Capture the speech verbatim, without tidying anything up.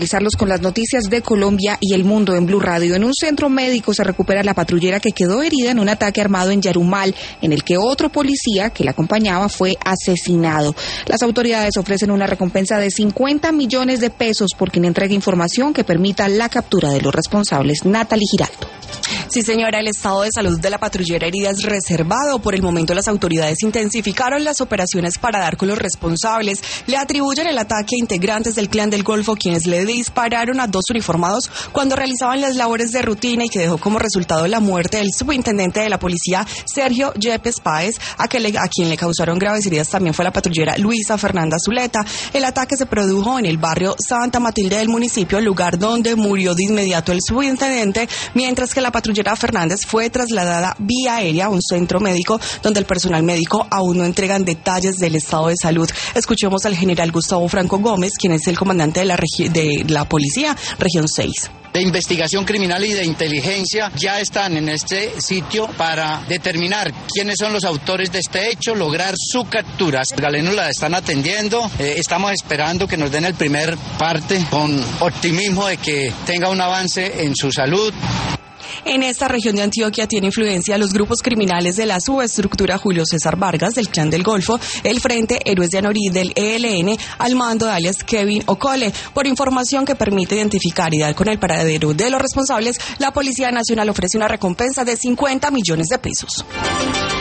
Realizarlos con las noticias de Colombia y el mundo en Blue Radio. En un centro médico se recupera la patrullera que quedó herida en un ataque armado en Yarumal, en el que otro policía que la acompañaba fue asesinado. Las autoridades ofrecen una recompensa de cincuenta millones de pesos por quien entregue información que permita la captura de los responsables. Natalie Giraldo. Sí, señora, el estado de salud de la patrullera herida es reservado. Por el momento, las autoridades intensificaron las operaciones para dar con los responsables. Le atribuyen el ataque a integrantes del Clan del Golfo, quienes le dispararon a dos uniformados cuando realizaban las labores de rutina y que dejó como resultado la muerte del subintendente de la policía, Sergio Yepes Páez, a, que le, a quien le causaron graves heridas también fue la patrullera Luisa Fernanda Zuleta. El ataque se produjo en el barrio Santa Matilde del municipio, lugar donde murió de inmediato el subintendente, mientras que la patrullera Fernández fue trasladada vía aérea a un centro médico donde el personal médico aún no entregan detalles del estado de salud. Escuchemos al general Gustavo Franco Gómez, quien es el comandante de la, regi- de la policía, región seis. De investigación criminal y de inteligencia ya están en este sitio para determinar quiénes son los autores de este hecho, lograr su captura. Los galenos la están atendiendo, eh, estamos esperando que nos den el primer parte con optimismo de que tenga un avance en su salud. En esta región de Antioquia tiene influencia los grupos criminales de la subestructura Julio César Vargas, del Clan del Golfo, el Frente Héroes de Anorí del E L N, al mando de alias Kevin Ocole. Por información que permite identificar y dar con el paradero de los responsables, la Policía Nacional ofrece una recompensa de cincuenta millones de pesos.